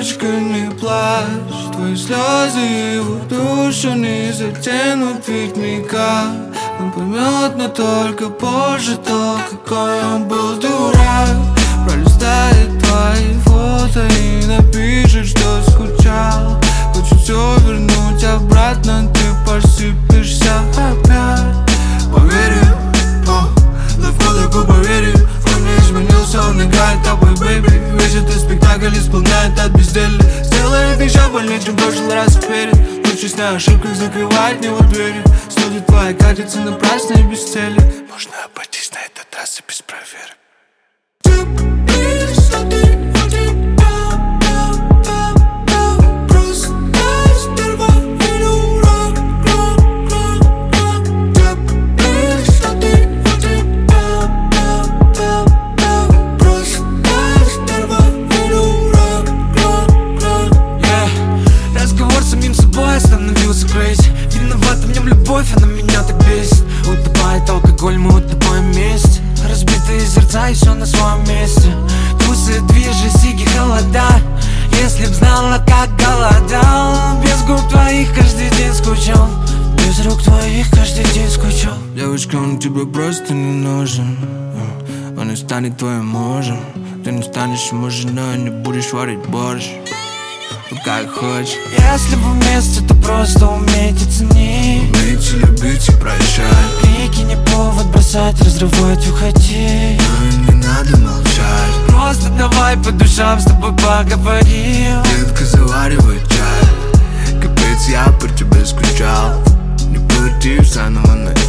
Девочка, не плачь, твои слезы его душу не затянут, ведь миг он поймет, но только позже то, какой он был дурак. Пролистает твои фото и напишет, что скучал. Хочу все вернуть обратно, ты посыпешься опять. Поверю, легко поверю, он не изменился, он играет тобой, бэйби. Весь этот спектакль исполняет от безделия. Сделает еще больнее, чем в прошлый раз вперед. Учусь на ошибках закрывать него двери. Студия твоя катится напрасно и без цели. Можно обойтись на этот раз и без проверок. Остановился crazy. Виновата в нем любовь, она меня так бесит. Утопает алкоголь, мы утопаем вместе. Разбитые сердца и все на своем месте. Тусы, движи, сиги, холода. Если б знала, как голодал. Без губ твоих каждый день скучал. Без рук твоих каждый день скучал. Девочка, он тебе просто не нужен. Он не станет твоим мужем. Ты не станешь ему женой, не будешь варить борщ. Как хочешь. Если вы вместе, то просто умейте ценить. Умейте любить и прощать. Крики не повод бросать, разрывать, уходить. Ну и не надо молчать. Просто давай по душам с тобой поговорим. Детка, заваривай чай. Капец, я по тебе скучал. Не пути заново начать.